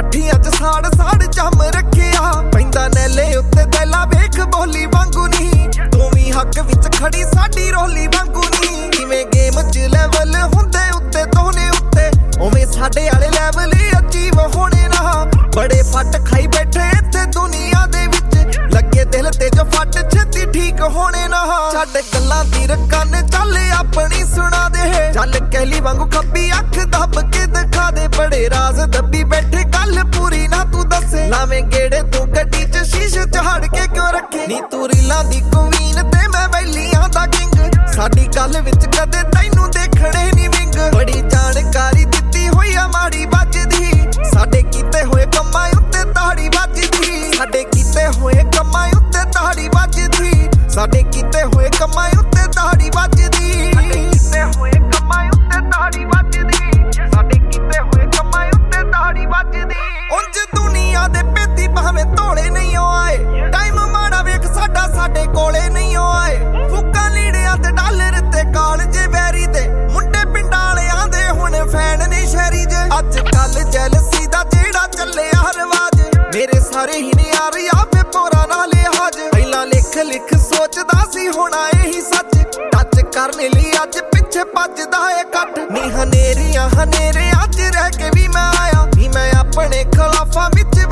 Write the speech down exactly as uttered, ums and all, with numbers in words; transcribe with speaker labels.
Speaker 1: पट्ठियां च साड़ साड़ जम रखिया पैंदा नैले उत्ते दैला वेख बोली वांगू नी तू भी हक विच खड़ी साडी रोली वांगू नी जिवें गेम च लेवल हुंदे उत्ते तोने उत्ते उवें साडे वाले लेवल अचीव होने ना बड़े फट खाई बैठे इत्थे दुनिया दे विच लगे दिल ते जो फट छेती ठीक होने ना छड्ड गल्लां दी रकान चल अपनी सुना दे चल कहली वांगू खब्बी अख दब के दिखा दे बड़े राज दब्बी बैठे गल पूरी ना तू दसे लावें गेड़े तू गड्डी च शीशे झाड़ के क्यों रखे नी तू रीलां दी क्वीन ते मैं वैलियां दा किंग साडी गल विच कदे तैनू देखणे नी विंग बड़ी जानकारी दित्ती होई आ माड़ी बजदी साडे कीते होए कम्मां उत्ते ताड़ी वजदी साडे कीते होए कम्मां उत्ते ताड़ी वजदी साडे कीते होए कम्मां उत्ते ताड़ी वजदी कीते होए कम्मां उत्ते ताड़ी वजदी साडे कीते होए कम्मां उत्ते ताड़ी वजदी उंज दुनिया दे पेती भावें तोड़े नहीं आए टाइम माड़ा वेख साडा साडे कोले नहीं आए फुक्का लीड़ियां ते डॉलर ते काल जे वैरी दे मुंडे पिंडां वालियां दे हुण फैन ने शहरी जे अज कल जैलसी दा जेड़ा चलिया रवाज मेरे सारे ही ने यार यावे पोरा ना लिहाज पहला लिख लिख सोचदा सी होना यही सच टच करने ली अज पिछे भजदा है कट नी हनेरियां हनेरे अज रह के भी मैं आया नी मैं अपने खिलाफां विच